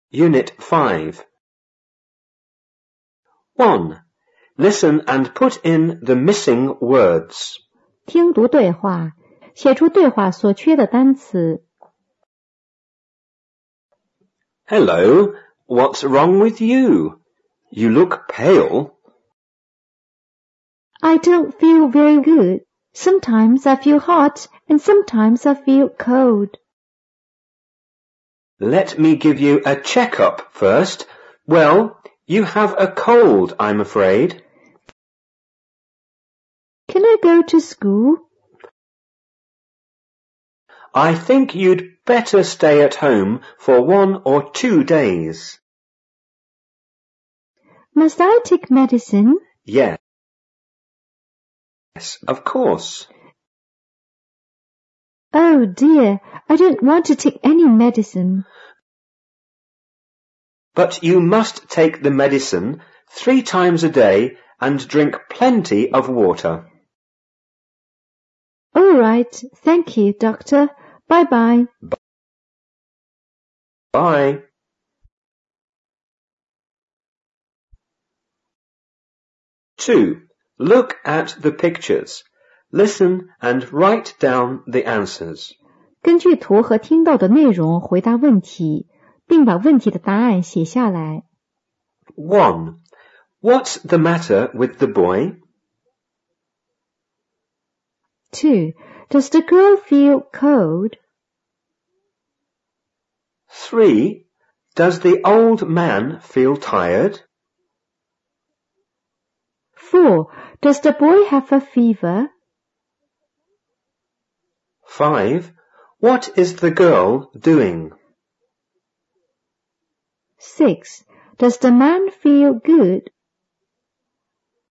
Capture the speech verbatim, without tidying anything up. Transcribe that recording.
Unit five. one. Listen and put in the missing words. 听读对话，写出对话所缺的单词。 Hello, what's wrong with you? You look pale. I don't feel very good. Sometimes I feel hot and sometimes I feel cold. Let me give you a checkup first. Well, you have a cold, I'm afraid. Can I go to school? I think you'd better stay at home for one or two days. Must I take medicine? Yes. Yes, of course. Oh dear, I don't want to take any medicine. But you must take the medicine three times a day and drink plenty of water. All right, thank you, doctor. Bye-bye. Bye. two. Look at the pictures. Listen and write down the answers. 根据图和听到的内容回答问题，并把问题的答案写下来。 one. What's the matter with the boy? two. Does the girl feel cold? three. Does the old man feel tired? four. Does the boy have a fever? five. What is the girl doing? six. Does the man feel good?